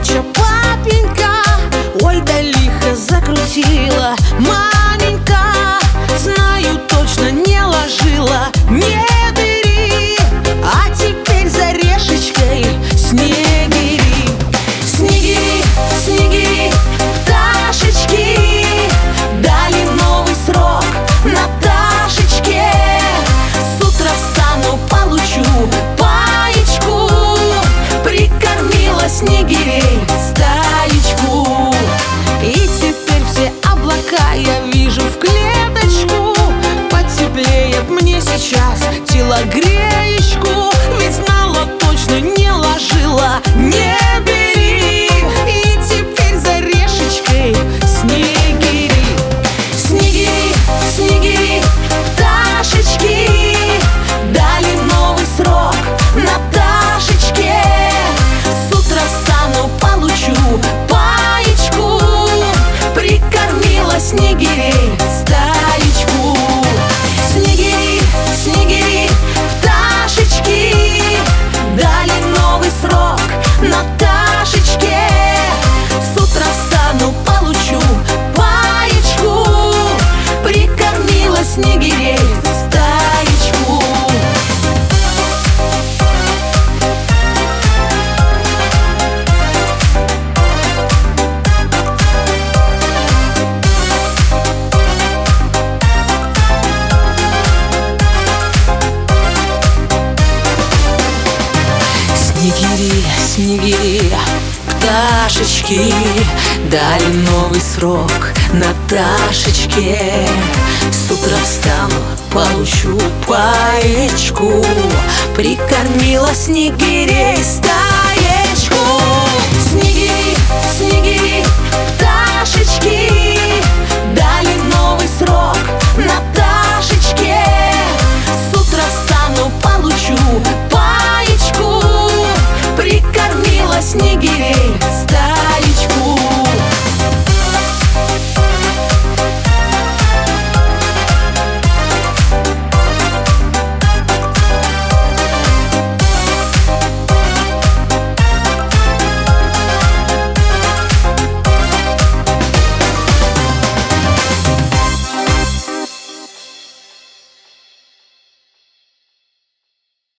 чё, папенька? Ой, да лихо закрутила маменька. Знаю, точно не ложила, не бери. А теперь за решечкой снегири. Снегири, снегири, пташечки дали новый срок Наташечке. С утра встану, получу паечку. Прикормила снегирей стаечку. И теперь все облака я вижу в клеточку. Потеплеет мне сейчас телогреечку. Ведь знала, точно не ложила, не бери. И теперь за решечкой снегири. Снегири, снегири, пташечки дали новый срок Наташечке. С утра встану, получу паечку. Прикормила снегирей стаечку. Снегири, снегири, пташечки дали новый срок Наташечке. С утра встану, получу паечку. Прикормила снегирей стаечку. Снегири, снегири, пташечки дали новый срок Наташечке. С утра встану, получу паечку. Прикормила снегирей стаечку. Снегири, снегири, пташечки